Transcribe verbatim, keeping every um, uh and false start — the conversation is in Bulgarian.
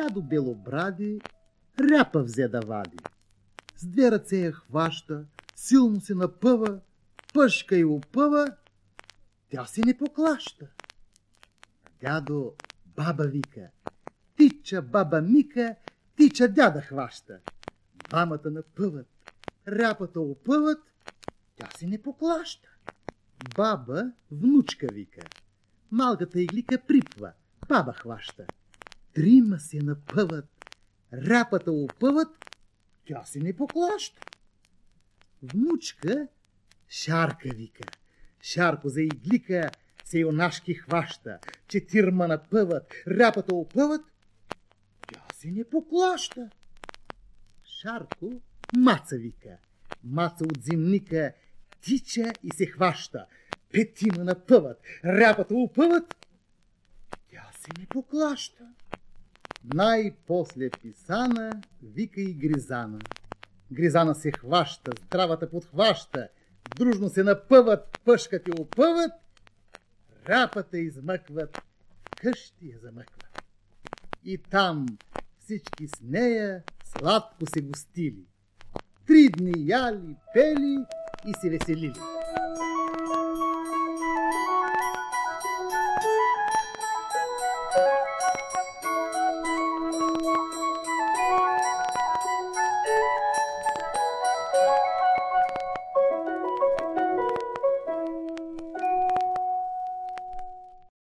Дядо Белобради ряпа взе да вади. С две ръце я хваща, силно се напъва, пъшка и опъва, тя се не поклаща. Дядо баба вика, тича баба Мика, тича дяда хваща. Двамата напъват, ряпата опъват, тя се не поклаща. Баба внучка вика, малката иглика припва, баба хваща. Трима се напъват, ряпата опъват, тя се не поклаща. Внучка Шарка вика, Шарко за иглика се юнашки хваща. Четирма напъват, ряпата опъват, тя се не поклаща. Шарко Маца вика, Маца от зимника тича и се хваща. Петима напъват, ряпата опъват, тя се не поклаща. Най-после Писана вика и Гризана. Гризана се хваща, здравата подхваща, дружно се напъват, пъшкат и опъват, ряпата измъкват, къщи я замъкват. И там всички с нея сладко се гостили. Три дни яли, пели и се веселили.